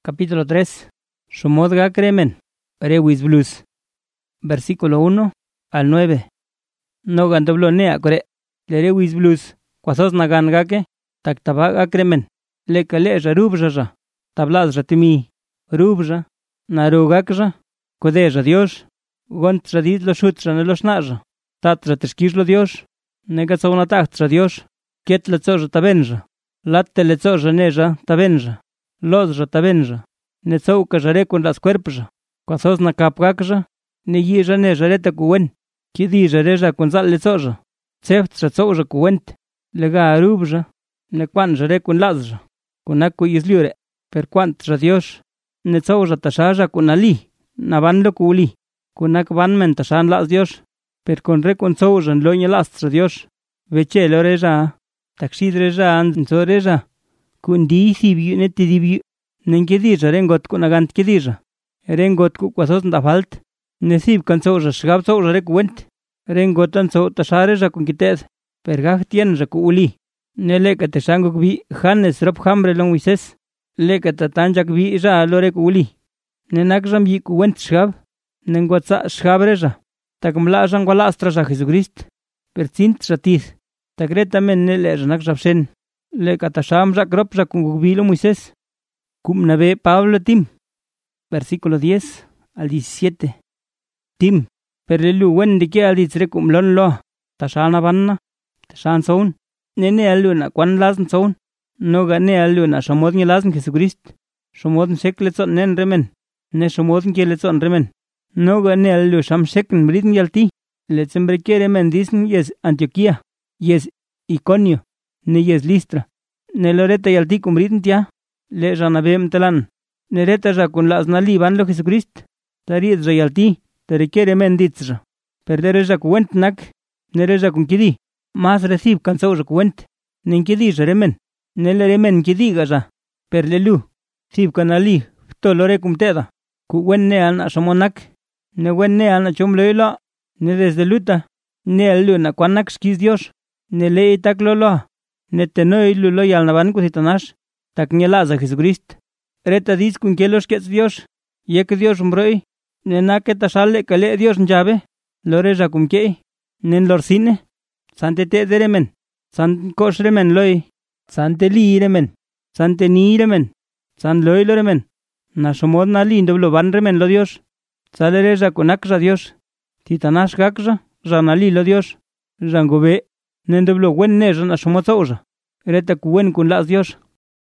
Capítulo 3. Shomodga cremen. Rewis blues. Versículo 1 al 9. No gandoblo nea core. Rewis blues. Quasos nagan gake. Taktabaga cremen. Le kale rubja. Tablaz ratimi. Rubja. Narugakja. Kodeja Dios. Gont radit lo shutra ne lo snaja. Tatra teskislo Dios. Negatsona tachtra Dios. Ket le tsoja tabenja. Latte le tsoja neja tabenja. Lodja tabenja. Ne tsouka jare con las cuerpja. Quasos na kapgakja. Ne yija ne jareta kuwen. Kidi jareja con sal le tsoja. Tseftra tsoja kuwent. Lega arubja. Ne kwan jare con lazja. Con aku isliure. Per quantra Dios. Ne tsoja tashaja con ali. Navanlo kuli. Con ak vanmen tashan las Dios. Per con re con tsoja loña lastra Dios. Veche lo reja. Takshidreja anzoreja. Kun di sibiu ne tidibiu. Nenkidija rengot kun agant kidija. Rengot ku quasos ndafalt. Nesib kan tsoja shgab tsoja rekuwent. Rengot an tso tashareja kun kited. Pergaj tienja ku uli. Neleka te shanguk bi Hannes rob hambre long Moises. Leka tatanjak bi ja lore ku uli. Nenakjam bi kuwent shgab. Nengwatsa shgabreja. Takmla jangwala astraja Jesucrist. Pertsint shatis. Tagreta men nele janakjabshen. Leka tasham jak rob jak kun gubilo Moises. Cum nave Pablo Tim. Versículo 10 al 17. Tim. Perlelu wende ke alditre cum lon lo. Tashana banna. Tashan soun. Nene aluna kwan lasen soun. No gane aluna shamodn lasen Jesucrist. Shamodn shekletson nen remen. Ne shamodn keletson remen. No gane alu sham shekn britn yalti. Letsembre kere men disen yes Antioquia. Yes Iconio. Ne yes Listra. Ne loreta yalti cum britn tia. Le janabem telan. Nereta ja con las nali van lo Jesucrist. Tarit realti. Terekere men ditsja. Perdere ja kuwent nak. Nereja kun kidi. Mas recib cansau ja kuwent. Nen kidi ja remen. Nele remen kidi gaja. Perlelu. Sib kanali. Ftolore cum teda. Kuwen ne an ashamonak. Ne wen ne an achomleila. Ne desde luta. Ne aluna kwanak skis Dios. Ne le itak lolo. Ne tenoi lulo yalnaban kusitanash. Taknyalaza Jesucrist. Reta dis kun kelos kets Dios. Yek Dios umbroi. Nenake tashale kale Dios njabe. Loreja kumkei. Nen lorsine. Sante te deremen. San koshremen loi. Sante li remen. Sante ni remen. San loi loremen. Nashomod na li indoblo van remen lo Dios. Salereja kunakja Dios. Titanash gakja. Janali lo Dios. Jangobe. Nendoblo wen ne janashomod sauja. Reta kuwen kun las Dios.